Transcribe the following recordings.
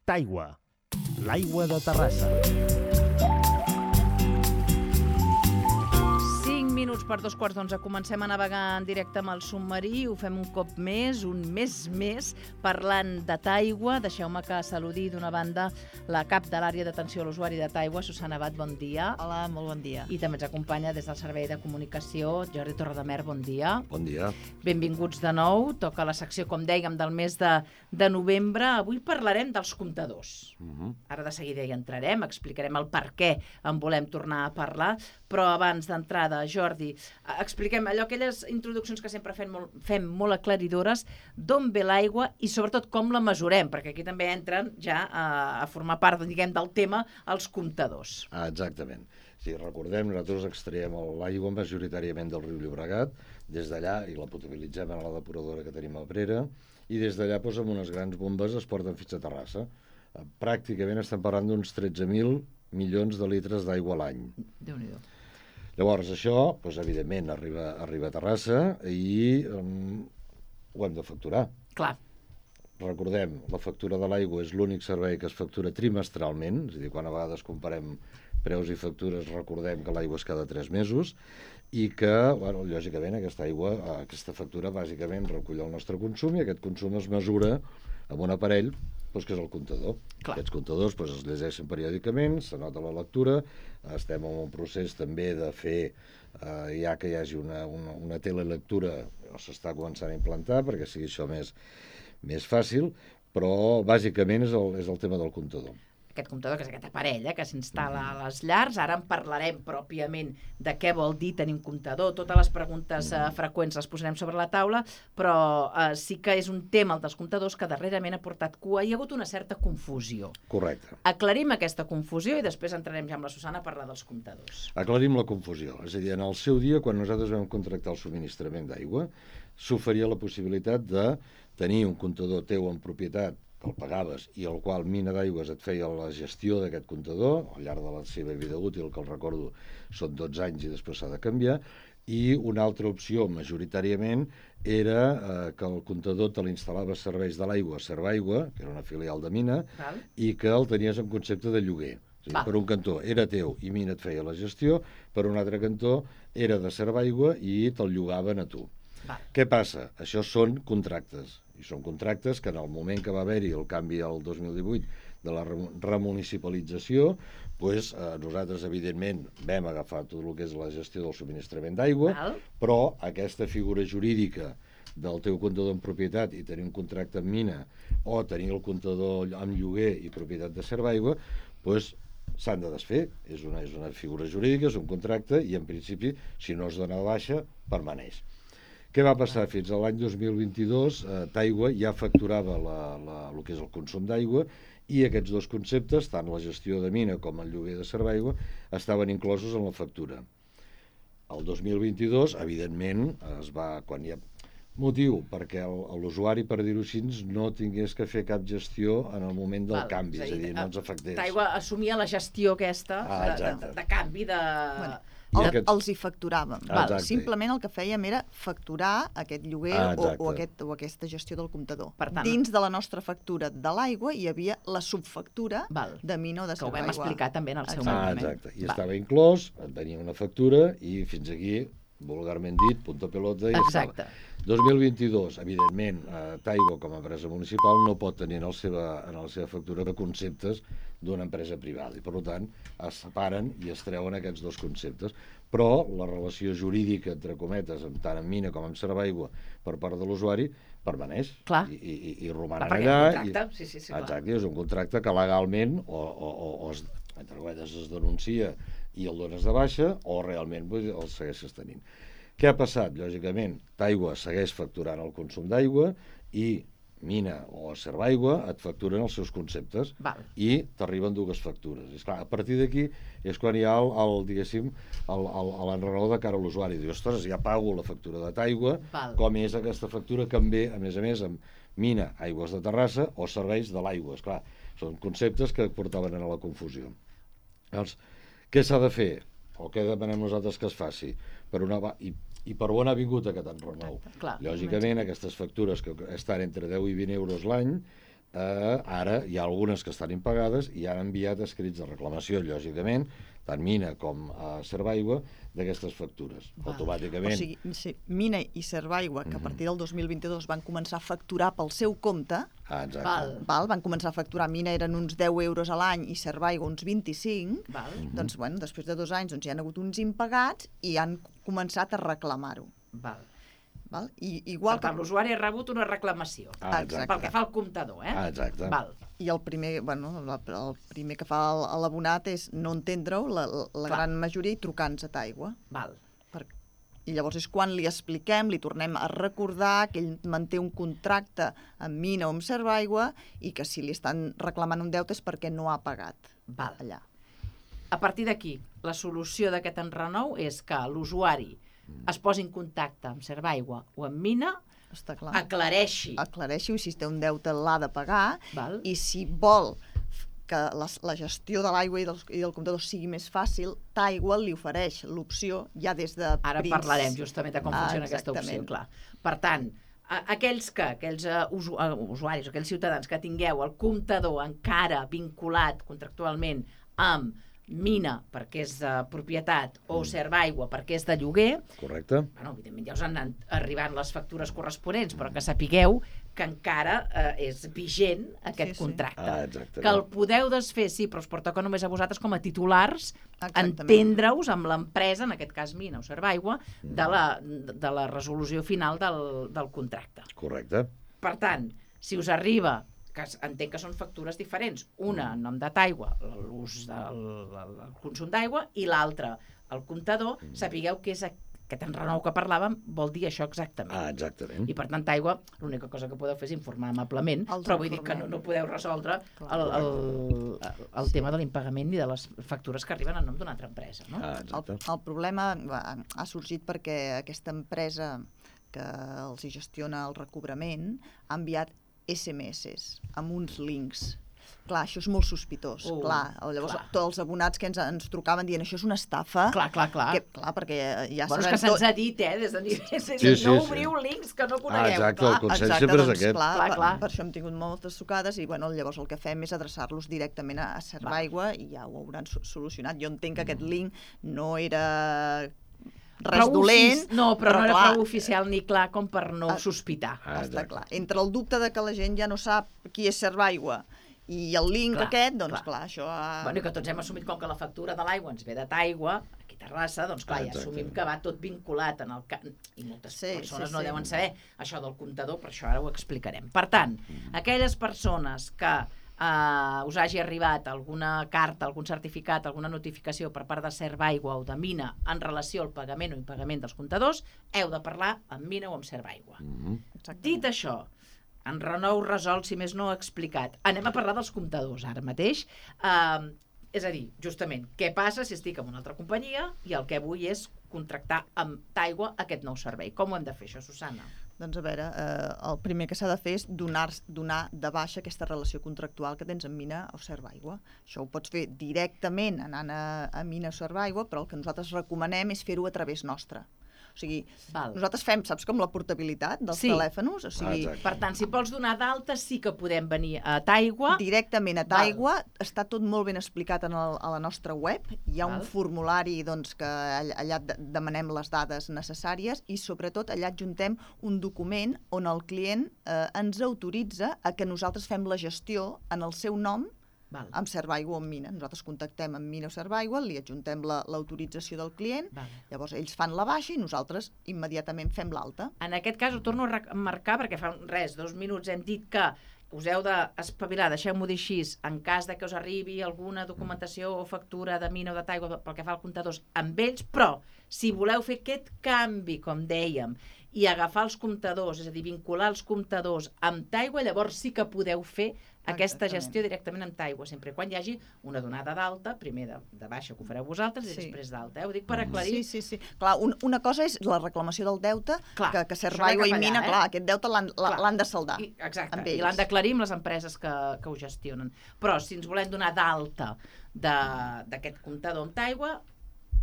Taigua, l'aigua de Terrassa. 5 minuts per 2:15. Comencem a navegar en directe amb el submarí. Ho fem un cop més, un més, parlant de Taigua. Deixeu-me que saludi d'una banda la cap de l'àrea d'atenció a l'usuari de Taigua, Susana Abad, bon dia. Hola, molt bon dia. I també ens acompanya des del Servei de Comunicació, Jordi Torredemer, bon dia. Bon dia. Benvinguts de nou. Toca la secció, com dèiem, del mes de novembre. Avui parlarem dels comptadors. Ara de seguida hi entrarem, explicarem el per què en volem tornar a parlar, però abans d'entrada, Jordi, expliquem allò, aquelles introduccions que sempre fem molt aclaridores, d'on ve l'aigua i sobretot com la mesurem, perquè aquí també entren ja a formar part, diguem, del tema els comptadors. Exactament. Si recordem, nosaltres extraiem l'aigua majoritàriament del riu Llobregat, des d'allà, i la potabilitzem a la depuradora que tenim a Abrera, i des d'allà, amb unes grans bombes, es porten fins a Terrassa. Pràcticament estem parlant d'uns 13.000 milions de litres d'aigua a l'any. Déu-n'hi-do. Llavors, això, evidentment, arriba a Terrassa i ho hem de facturar. Clar. Recordem, la factura de l'aigua és l'únic servei que es factura trimestralment, és a dir, quan a vegades comparem preus i factures, recordem que l'aigua és cada 3 mesos i que, lògicament, aquesta factura bàsicament recull el nostre consum i aquest consum es mesura amb un aparell que és el comptador. Clar. Aquests comptadors es llegeixen periòdicament, s'anota la lectura, estem en un procés també de fer, ja que hi hagi una telelectura, s'està començant a implantar perquè sigui això més fàcil, però bàsicament és el tema del comptador. Aquest comptador, que és aquest aparell que s'instal·la a les llars. Ara en parlarem pròpiament de què vol dir tenir un comptador. Totes les preguntes freqüents les posarem sobre la taula, però sí que és un tema, el dels comptadors, que darrerament ha portat cua. Hi ha hagut una certa confusió. Correcte. Aclarim aquesta confusió i després entrarem ja amb la Susana a parlar dels comptadors. Aclarim la confusió. És a dir, en el seu dia, quan nosaltres vam contractar el subministrament d'aigua, s'oferia la possibilitat de tenir un comptador teu en propietat que el pagaves i el qual Mina d'Aigües et feia la gestió d'aquest comptador al llarg de la seva vida útil, que el recordo són 12 anys i després s'ha de canviar, i una altra opció majoritàriament era que el comptador te l'instal·lava Serveis de l'Aigua, Servaigua, que era una filial de Mina, i que el tenies en concepte de lloguer. És a dir, per un cantó era teu i Mina et feia la gestió, per un altre cantó era de Servaigua i te'l llogaven a tu. Què passa? Això són contractes, i són contractes que en el moment que va haver-hi el canvi al 2018 de la remunicipalització, nosaltres, evidentment, vam agafar tot el que és la gestió del subministrament d'aigua, però aquesta figura jurídica del teu comptador en propietat i tenir un contracte amb Mina o tenir el comptador amb lloguer i propietat de Servaigua, s'han de desfer. És una figura jurídica, és un contracte i, en principi, si no es dona de baixa, permaneix. Què va passar? Fins a l'any 2022, Taigua ja facturava el que és el consum d'aigua i aquests dos conceptes, tant la gestió de Mina com el lloguer de Servaigua, estaven inclosos en la factura. El 2022, evidentment, quan hi ha motiu perquè l'usuari, per dir-ho així, no tingués que fer cap gestió en el moment del canvi, és a dir, no ens afectés. Taigua assumia la gestió aquesta de canvi de... Els hi facturàvem. Simplement el que fèiem era facturar aquest lloguer o aquesta gestió del comptador. Dins de la nostra factura de l'aigua hi havia la subfactura de Mina o de Servaigua. Que ho vam explicar també en el seu moment. Exacte. I estava inclòs, tenia una factura i fins aquí, vulgarment dit, punto pelota i estava. 2022, evidentment, Taigua com a empresa municipal no pot tenir en la seva factura conceptes d'una empresa privada i, per tant, es separen i es treuen aquests dos conceptes. Però la relació jurídica, entre cometes, tant amb Mina com amb Servaigua per part de l'usuari, permaneix i roman allà. Exacte, és un contracte que legalment entre cometes es denuncia i el dones de baixa o realment el segueixes tenint. Què ha passat? Lògicament, Taigua segueix facturant el consum d'aigua i Mina o Servaigua et facturen els seus conceptes i t'arriben dues factures. És clar, a partir d'aquí és quan hi ha l'enraó de cara a l'usuari. Diu, ostres, ja pago la factura de Taigua, com és aquesta factura que em ve, a més, amb Mina, Aigües de Terrassa o Serveis de l'Aigua. Esclar, són conceptes que portaven a la confusió. Llavors, què s'ha de fer? O què demanem nosaltres que es faci? I per on ha vingut aquest enrenou? Lògicament, aquestes factures que estan entre 10 i 20 euros l'any, ara hi ha algunes que estan impagades i han enviat escrits de reclamació, lògicament, tant Mina com Servaigua, d'aquestes factures. Automàticament. O sigui, Mina i Servaigua, que a partir del 2022 van començar a facturar pel seu compte, van començar a facturar, Mina eren uns 10 euros a l'any i Servaigua uns 25, doncs, després de 2 anys hi han hagut uns impagats i han començat a reclamar-ho. Per tant, l'usuari ha rebut una reclamació pel que fa al comptador. Exacte. I el primer que fa l'abonat és no entendre-ho, la gran majoria, i trucar-nos a Taigua. I llavors és quan li expliquem, li tornem a recordar que ell manté un contracte amb Mina o amb Servaigua i que si li estan reclamant un deute és perquè no ha pagat allà. A partir d'aquí, la solució d'aquest enrenou és que l'usuari es posi en contacte amb Servaigua o amb Mina, aclareixi i si té un deute l'ha de pagar, i si vol que la gestió de l'aigua i del comptador sigui més fàcil, Taigua li ofereix l'opció ja des de Ara parlarem justament de com funciona aquesta opció, clar. Per tant, aquells usuaris, aquells ciutadans que tingueu el comptador encara vinculat contractualment amb Mina, perquè és de propietat, o Servaigua, perquè és de lloguer. Correcte. Evidentment ja us han anat arribant les factures corresponents, però que sapigueu que encara és vigent aquest contracte. Que el podeu desfer, sí, però us pertoca només a vosaltres com a titulars entendre-us amb l'empresa, en aquest cas Mina o Servaigua, de la resolució final del contracte. Correcte. Per tant, si us arriba, que entenc que són factures diferents, una en nom de Taigua, l'ús del consum d'aigua, i l'altra el comptador, sapigueu que és aquest enrenou que parlàvem, vol dir això exactament. Exactament. I per tant, Taigua, l'única cosa que podeu fer és informar amablement, però vull dir que no podeu resoldre el tema de l'impagament i de les factures que arriben en nom d'una altra empresa. El problema ha sorgit perquè aquesta empresa que els gestiona el recobrament ha enviat SMS amb uns links. Clar, això és molt sospitós. Llavors, tots els abonats que ens trucaven dient això és una estafa. Clar. Perquè ja sabem... És que se'ns ha dit, des de nivell... No obriu links que no conegueu. Exacte, el consell sempre és aquest. Per això hem tingut moltes trucades i llavors el que fem és adreçar-los directament a Servaigua i ja ho hauran solucionat. Jo entenc que aquest link no era... res dolent. No, però no era prou oficial ni clar com per no sospitar. Està clar. Entre el dubte de que la gent ja no sap qui és Servaigua i el link aquest, doncs clar, això... Bueno, i que tots hem assumit com que la factura de l'aigua ens ve de Taigua, aquí a Terrassa, doncs clar, ja assumim que va tot vinculat en el... I moltes persones no deuen saber això del comptador, per això ara ho explicarem. Per tant, aquelles persones que us hagi arribat alguna carta, algun certificat, alguna notificació per part de Servaigua o de Mina en relació al pagament o impagament dels comptadors, heu de parlar amb Mina o amb Servaigua. Dit això, enrenou resolt, si més no explicat. Anem a parlar dels comptadors ara mateix. És a dir, justament, què passa si estic en una altra companyia i el que vull és contractar amb Taigua aquest nou servei. Com ho hem de fer, això, Susana? Doncs a veure, el primer que s'ha de fer és donar de baixa aquesta relació contractual que tens amb Mina o Servaigua. Això ho pots fer directament anant a Mina o Servaigua, però el que nosaltres recomanem és fer-ho a través nostre. O sigui, nosaltres fem, saps com la portabilitat dels telèfons? Per tant, si vols donar d'alta, sí que podem venir a Taigua. Directament a Taigua, està tot molt ben explicat a la nostra web. Hi ha un formulari que allà demanem les dades necessàries i sobretot allà adjuntem un document on el client ens autoritza a que nosaltres fem la gestió en el seu nom amb Servaigua o amb Mina. Nosaltres contactem amb Mina o Servaigua, li adjuntem l'autorització del client, llavors ells fan la baixa i nosaltres immediatament fem l'alta. En aquest cas ho torno a remarcar perquè fa 2 minuts hem dit que us heu d'espavilar, deixeu-m'ho dir així, en cas de que us arribi alguna documentació o factura de Mina o de Taigua pel que fa al comptadors amb ells, però si voleu fer aquest canvi, com dèiem, i agafar els comptadors, és a dir, vincular els comptadors amb Taigua, llavors sí que podeu fer aquesta gestió directament amb Taigua, sempre quan hi hagi una donada d'alta, primer de baixa que ho fareu vosaltres i després d'alta. Ho dic per aclarir. Sí. Clar, una cosa és la reclamació del deute, que Servaigua i Mina, clar, aquest deute l'han de saldar. Exacte, i l'han d'aclarir amb les empreses que ho gestionen. Però si ens volem donar d'alta d'aquest comptador amb Taigua,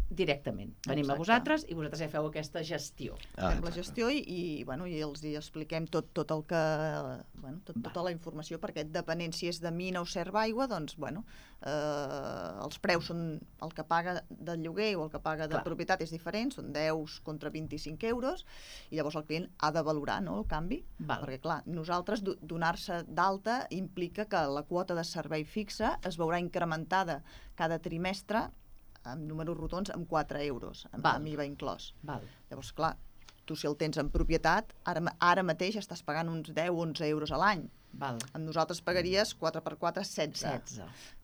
directament. Venim a vosaltres i vosaltres ja feu aquesta gestió. Fem la gestió i els hi expliquem tot el que... tota la informació, perquè depenent si és de mina o serva aigua, doncs, els preus són el que paga del lloguer o el que paga de propietat és diferent, són 10 contra 25 euros, i llavors el client ha de valorar, no, el canvi, perquè, clar, nosaltres donar-se d'alta implica que la quota de servei fixa es veurà incrementada cada trimestre amb números rodons, amb 4 euros, amb IVA inclòs. Llavors, clar, tu si el tens en propietat, ara mateix estàs pagant uns 10-11 euros a l'any. Amb nosaltres pagaries 4 per 4, 16.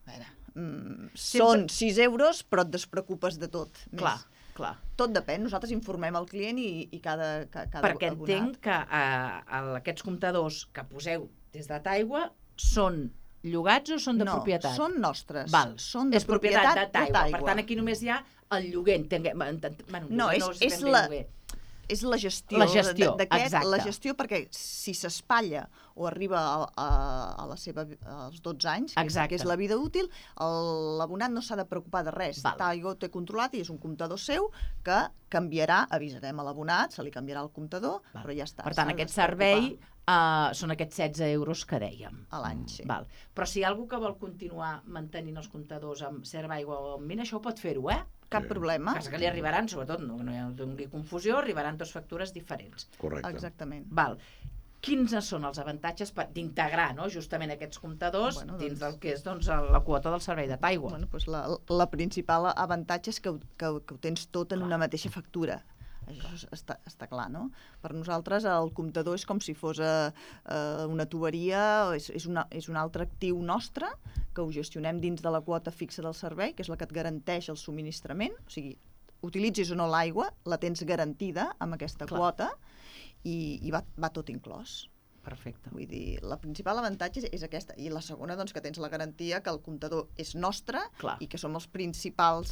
Són 6 euros, però et despreocupes de tot. Clar. Tot depèn, nosaltres informem el client i cada perquè entenc que aquests comptadors que poseu des de Taigua són llogats o són de propietat? No, són nostres. Són de propietat de Taigua. Per tant, aquí només hi ha el lloguer. No, és la gestió d'aquest, la gestió perquè si s'espatlla o arriba als 12 anys, que és la vida útil, l'abonat no s'ha de preocupar de res. Taigua ho té controlat i és un comptador seu que canviarà, avisarem a l'abonat, se li canviarà el comptador, però ja està. Per tant, aquest servei són aquests 16 euros que dèiem. A l'any, sí. Però si hi ha algú que vol continuar mantenint els comptadors amb serva aigua o amb mina, això ho pot fer-ho, Cap problema. Que li arribaran, sobretot, no hi ha confusió, arribaran 2 factures diferents. Correcte. Exactament. Quins són els avantatges d'integrar justament aquests comptadors dins del que és la quota del servei de Taigua? La principal avantatge és que ho tens tot en una mateixa factura. Això està clar, no? Per nosaltres el comptador és com si fos una tuberia, és un altre actiu nostre que ho gestionem dins de la quota fixa del servei, que és la que et garanteix el subministrament, o sigui, utilitzis o no l'aigua, la tens garantida amb aquesta quota i va tot inclòs. Perfecte. Vull dir, la principal avantatge és aquesta. I la segona, doncs, que tens la garantia que el comptador és nostre i que som els principals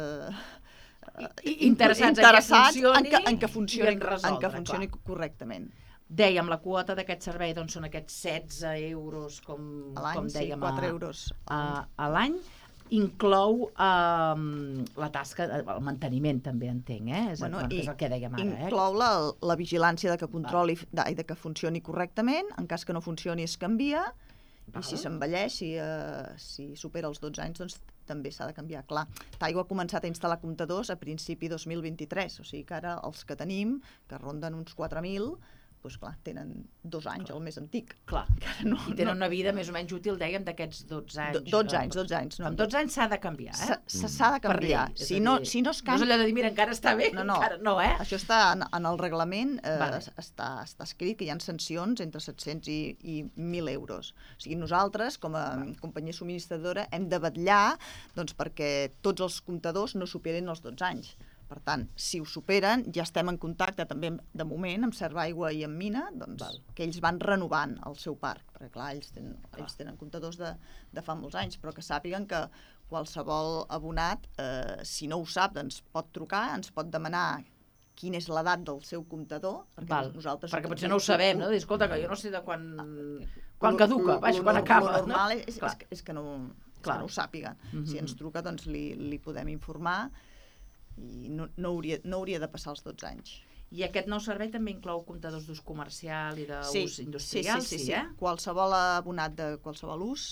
interessats en que funcioni correctament. Dèiem, la quota d'aquest servei són aquests 16 euros, com dèiem, 4 euros a l'any. Inclou la tasca, el manteniment també entenc, és el que dèiem ara. Inclou la vigilància de que controli i de que funcioni correctament, en cas que no funcioni es canvia, i si s'envelleix, si supera els 12 anys, doncs també s'ha de canviar. Clar, Taigua ha començat a instal·lar comptadors a principi 2023, o sigui que ara els que tenim, que ronden uns 4.000, doncs clar, tenen 2 anys, el més antic. Clar, i tenen una vida més o menys útil, dèiem, d'aquests 12 anys. 12 anys. Amb 12 anys s'ha de canviar, S'ha de canviar. Si no es canvia... No és allò de dir, mira, encara està bé, encara no, Això està en el reglament, està escrit que hi ha sancions entre 700 i 1.000 euros. O sigui, nosaltres, com a companyia subministradora, hem de vetllar perquè tots els comptadors no superin els 12 anys. Per tant, si ho superen, ja estem en contacte també, de moment, amb Serva Aigua i amb Mina, que ells van renovant el seu parc, perquè clar, ells tenen comptadors de fa molts anys, però que sàpiguen que qualsevol abonat, si no ho sap, ens pot trucar, ens pot demanar quina és l'edat del seu comptador, perquè potser no ho sabem, no? Escolta, que jo no sé de quan caduca, quan acaba. El normal és que no ho sàpiguen. Si ens truca, doncs li podem informar, i no hauria de passar els 12 anys. I aquest nou servei també inclou comptadors d'ús comercial i d'ús industrial? Sí. Qualsevol abonat de qualsevol ús.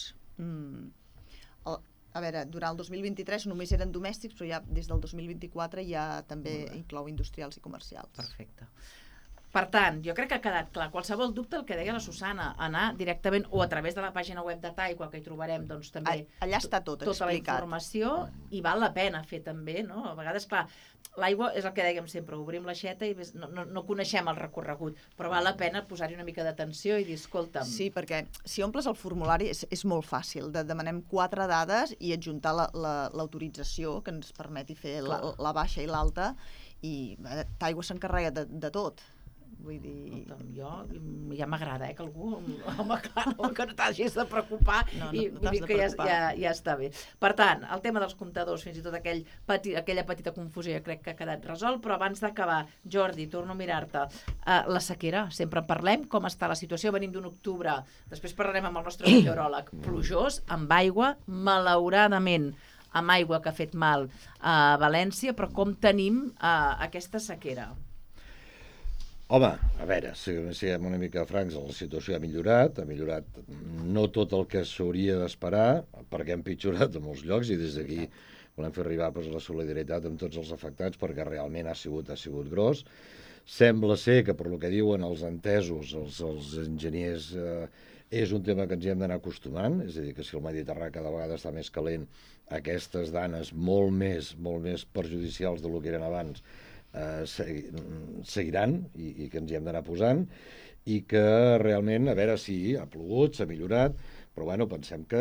A veure, durant el 2023 només eren domèstics, però ja des del 2024 ja també inclou industrials i comercials. Perfecte. Per tant, jo crec que ha quedat clar. Qualsevol dubte, el que deia la Susana, anar directament o a través de la pàgina web de Taigua, que hi trobarem doncs, també allà està tot explicat. Tota la informació, i val la pena fer també, no? A vegades, clar, l'aigua és el que dèiem sempre, obrim l'aixeta i no coneixem el recorregut, però val la pena posar-hi una mica d'atenció i dir, escolta'm... Sí, perquè si omples el formulari és molt fàcil. Demanem 4 dades i adjuntar l'autorització que ens permeti fer la baixa i l'alta, i Taigua s'encarrega de tot. Vull dir... Jo ja m'agrada, que algú... Home, clar, que no t'hagis de preocupar i dir que ja està bé. Per tant, el tema dels comptadors, fins i tot aquella petita confusió ja crec que ha quedat resolt, però abans d'acabar, Jordi, torno a mirar-te. La sequera, sempre en parlem, com està la situació? Venim d'un octubre, després parlarem amb el nostre meteoròleg, plujós, amb aigua, malauradament. amb aigua que ha fet mal a València, però com tenim aquesta sequera? Home, a veure, si siguem una mica francs, la situació ha millorat no tot el que s'hauria d'esperar, perquè ha empitjorat en molts llocs, i des d'aquí volem fer arribar la solidaritat amb tots els afectats, perquè realment ha sigut gros. Sembla ser que, per lo que diuen els entesos, els enginyers, és un tema que ens hi hem d'anar acostumant, és a dir, que si el Mediterrani cada vegada està més calent, aquestes danes molt més perjudicials del que eren abans seguiran, i que ens hi hem d'anar posant, i que realment, a veure si ha plogut, s'ha millorat, però bueno, pensem que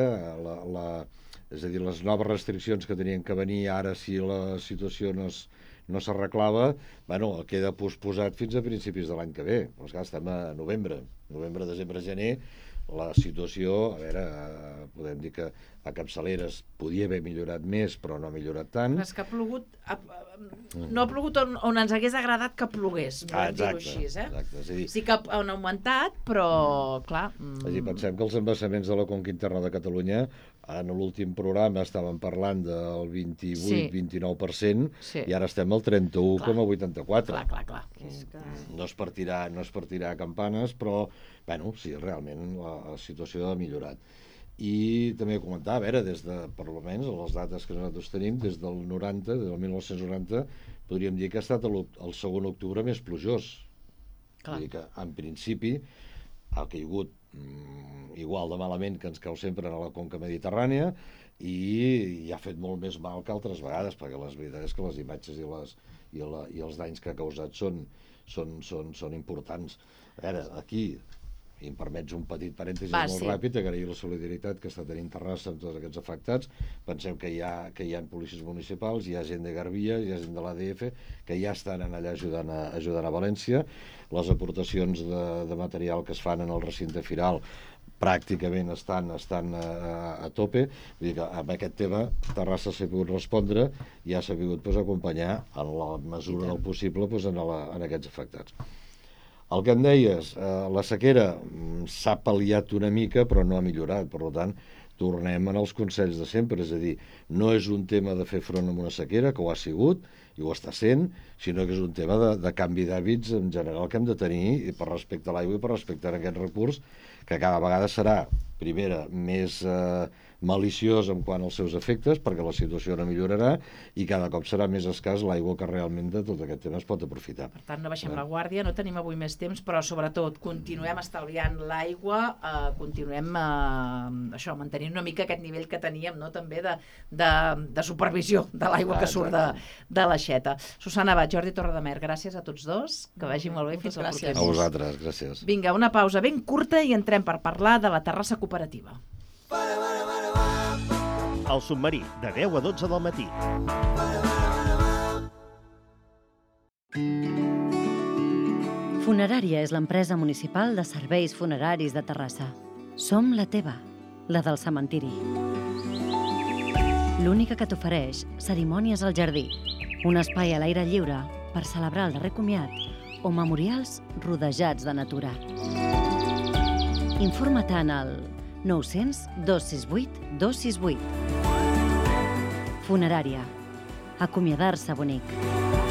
és a dir, les noves restriccions que tenien que venir ara, si la situació no s'arreglava, bueno, queda posposat fins a principis de l'any que ve. Doncs clar, estem a novembre, desembre, gener, la situació, a veure, podem dir que a capçaleres podia haver millorat més, però no ha millorat tant. És que ha plogut, no ha plogut on ens hagués agradat que plogués, podem dir-ho així, Exacte, és a dir, sí que han augmentat, però, clar... És a dir, pensem que els embassaments de la conca interna de Catalunya, en l'últim programa estàvem parlant del 28-29%, i ara estem al 31,84%. Clar. No es partirà a campanes, però, bueno, sí, realment la situació ha millorat. I també comentar, a veure, des de, per almenys, les dates que nosaltres tenim, des del 1990, podríem dir que ha estat el segon octubre més plujós. Vull dir que, en principi, ha caigut igual de malament que ens cau sempre a la conca mediterrània i ha fet molt més mal que altres vegades, perquè la veritat és que les imatges i els danys que ha causat són importants. A veure, aquí, i em permets un petit parèntesi molt ràpid, agrair la solidaritat que està tenint Terrassa amb tots aquests afectats. Pensem que hi ha policies municipals, hi ha gent de Garbia, hi ha gent de l'ADF, que ja estan allà ajudant a València. Les aportacions de material que es fan en el recinte firal pràcticament estan a tope. Vull dir que amb aquest tema Terrassa s'ha pogut respondre i ha sabut acompanyar en la mesura del possible en aquests afectats. El que em deies, la sequera s'ha pal·liat una mica però no ha millorat, per tant tornem als consells de sempre, és a dir, no és un tema de fer front a una sequera, que ho ha sigut i ho està sent, sinó que és un tema de canvi d'hàbits en general que hem de tenir per respecte a l'aigua i per respecte a aquest recurs, que cada vegada serà, primera, més maliciós en quant als seus efectes, perquè la situació no millorarà, i cada cop serà més escàs l'aigua que realment de tot aquest tema es pot aprofitar. Per tant, no baixem la guàrdia, no tenim avui més temps, però sobretot continuem estalviant l'aigua, continuem mantenint una mica aquest nivell que teníem, no? També de supervisió de l'aigua que surt de l'aixeta. Susana Abad, Jordi Torredemer, gràcies a tots dos, que vagi molt bé, fins la propera. A vosaltres, gràcies. Vinga, una pausa ben curta i entrem per parlar de la Terrassa Cooperativa. El Submarí, de 10 a 12 del matí. Funerària és l'empresa municipal de serveis funeraris de Terrassa. Som la teva, la del cementiri. L'única que t'ofereix cerimònies al jardí, un espai a l'aire lliure per celebrar el darrer comiat o memorials rodejats de natura. Informa-te'n al 900 268 268. Funerària. Acomiadar-se bonic.